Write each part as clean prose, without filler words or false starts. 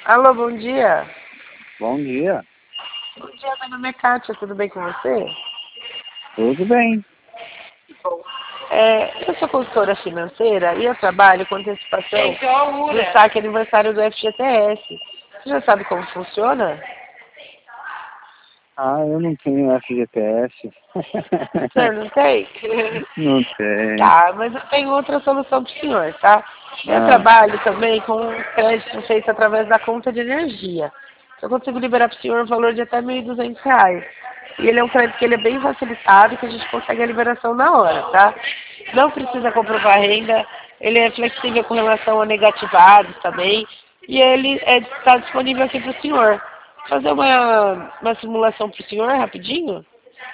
Alô, bom dia. Bom dia. Bom dia, meu nome é Kátia, tudo bem com você? Tudo bem. Bom. Eu sou consultora financeira e eu trabalho com antecipação do saque aniversário do FGTS. Você já sabe como funciona? Ah, eu não tenho FGTS. Você não tem? Não tem. Tá, mas eu tenho outra solução para o senhor, tá? Eu Ah, trabalho também com crédito feito através da conta de energia. Eu consigo liberar para o senhor um valor de até R$ 1.200. E ele é um crédito que ele é bem facilitado, que a gente consegue a liberação na hora, tá? Não precisa comprovar renda, ele é flexível com relação a negativados também. E ele está disponível aqui para o senhor. Fazer uma simulação para o senhor rapidinho?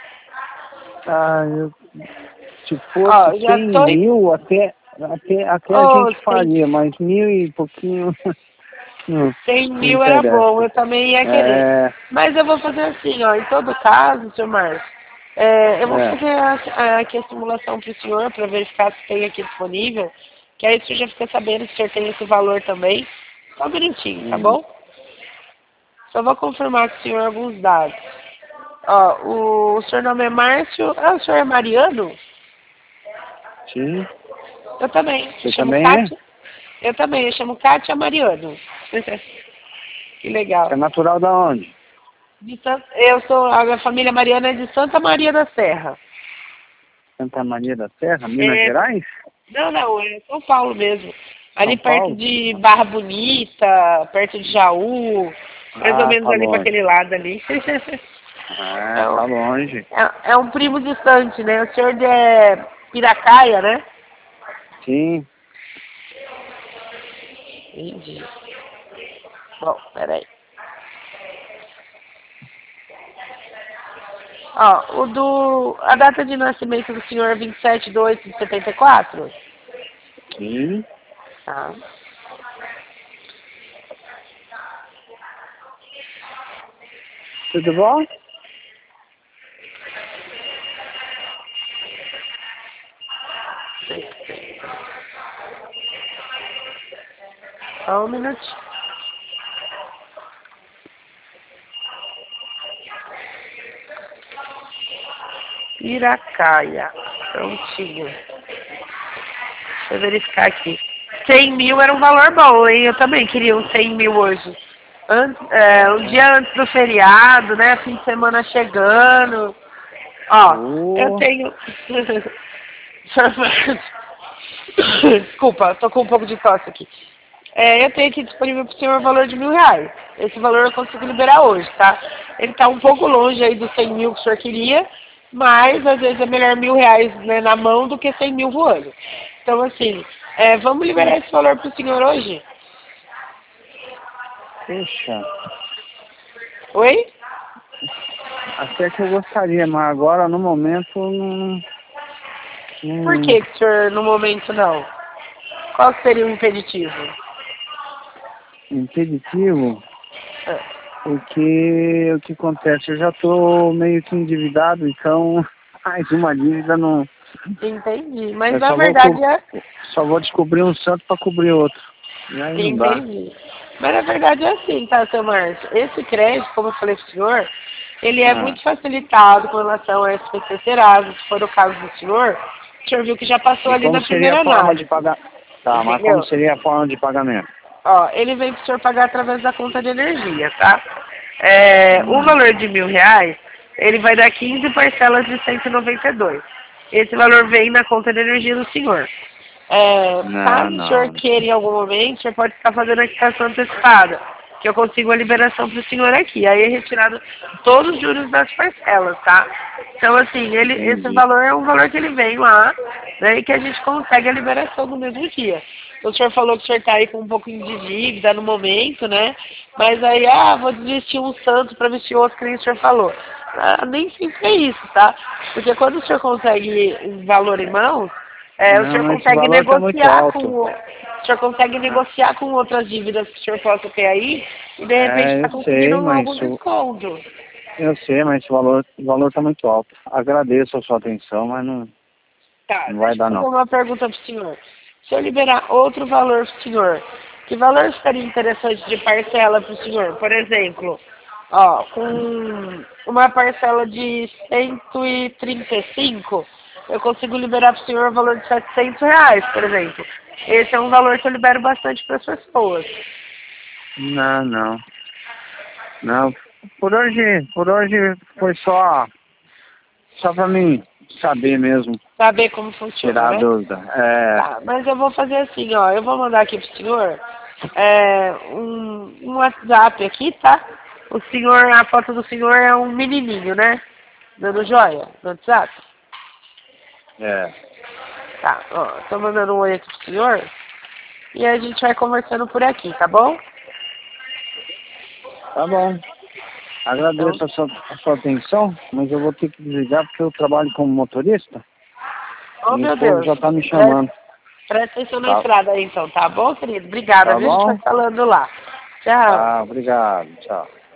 eu, se fosse Ó, já 100 tô. mil, até a Oh, gente faria, mas 1.000 e pouquinho não, 100 não mil era bom, interessa. eu também ia querer. É, Mas eu vou fazer assim, ó, em todo caso, senhor Márcio, eu vou é. fazer aqui a simulação para o senhor, para verificar se tem aqui disponível, que aí o senhor já fica sabendo se o senhor tem esse valor também. Só um minutinho, tá Hum, bom? Só vou confirmar com o senhor alguns dados. Ó, o seu nome é Márcio, o senhor é Mariano? sim. Eu também, eu Você chamo também é? Kátia. Eu também, eu chamo Kátia Mariano. Que Você é legal. natural da onde? Eu sou, a minha família Mariana é de Santa Maria da Serra. Santa Maria da Serra, Minas É, Gerais? não, é São Paulo mesmo. Ali São perto Paulo? de Barra Bonita, perto de Jaú, mais ou Ah, menos tá ali para longe. aquele lado ali. Ah, É, tá longe. é um primo distante, né? O senhor é Piracaia, né? Sim. Entendi. Bom, peraí. Ó, a data de nascimento do senhor é 27/2/74? Sim. Tá. Tudo bom? Só um minutinho. Piracaia. Prontinho. Deixa eu verificar aqui. 100 mil era um valor bom, hein? Eu também queria uns 100 mil hoje. Um dia antes do feriado, né? Fim de semana chegando. Ó, eu Oh, tenho. Desculpa, tô com um pouco de tosse aqui. Eu tenho aqui disponível para o senhor o valor de R$ 1.000. Esse valor eu consigo liberar hoje, tá? Ele está um pouco longe aí dos 100 mil que o senhor queria, mas às vezes é melhor R$ 1.000, né, na mão do que 100 mil voando. Então, assim, vamos liberar esse valor para o senhor hoje? puxa. Oi? Até que eu gostaria, mas agora no momento não, Por não que que o senhor, no momento, não? Qual seria o impeditivo? impeditivo, Ah, porque o que acontece, eu já estou meio que endividado, então mais uma dívida não. entendi. Mas Eu na verdade é. só vou descobrir um santo para cobrir outro. E aí não dá. Entendi. Mas na verdade é assim, tá, seu Márcio? Esse crédito, como eu falei pro senhor, ele é Ah, muito facilitado com relação a SPC Serasa. Se for o caso do senhor, o senhor viu que já passou e ali como na seria a primeira forma de análise. pagar? Tá, mas como Entendeu? seria a forma de pagamento? Ó, ele vem pro senhor pagar através da conta de energia, tá? O Hum, valor de R$ 1.000, ele vai dar 15 parcelas de 192. Esse valor vem na conta de energia do senhor. não, Caso o senhor não. queira em algum momento, o senhor pode estar fazendo a quitação antecipada, que eu consigo a liberação para o senhor aqui. Aí é retirado todos os juros das parcelas, tá? Então, assim, esse Entendi. valor é um valor que ele vem lá, né, e que a gente consegue a liberação no mesmo dia. Então, o senhor falou que o senhor está aí com um pouquinho de dívida no momento, né? Mas aí, vou desvestir um santo para vestir outro, que nem o senhor falou. Nem sempre é isso, tá? Porque quando o senhor consegue um valor em mãos, o Não, senhor mas esse consegue valor está muito negociar alto. o senhor consegue Ah, negociar com outras dívidas que o senhor possa ter aí e de repente está eu sei, conseguindo mas algum desconto. eu sei, mas esse valor está muito alto. Agradeço a sua atenção, mas não, Tá, não vai deixa eu dar fazer não. uma pergunta para o senhor. Se eu liberar outro valor para o senhor, Que valor seria interessante de parcela para o senhor? Por exemplo, ó, com uma parcela de 135, eu consigo liberar para o senhor o valor de R$ 700, por exemplo. Esse é um valor que eu libero bastante para as pessoas. Não, não. Não. Por hoje foi só pra mim saber mesmo, Saber como funciona, tirar a né? dúvida. É, Tá, mas eu vou fazer assim, ó. Eu vou mandar aqui pro senhor um WhatsApp aqui, tá? O senhor, a foto do senhor é um menininho, né? Dando joia no WhatsApp. é. Tá, ó. Tô mandando um oi aqui pro senhor. E a gente vai conversando por aqui, tá bom? Tá bom. Então, Agradeço a sua atenção, mas eu vou ter que desligar porque eu trabalho como motorista. oh Minha meu esposa Deus. já tá me chamando. Presta atenção na Tá, estrada aí então, tá bom, querido? Obrigada, tá viu? A gente vai bom? falando lá. Tchau. Tá, obrigado. Tchau.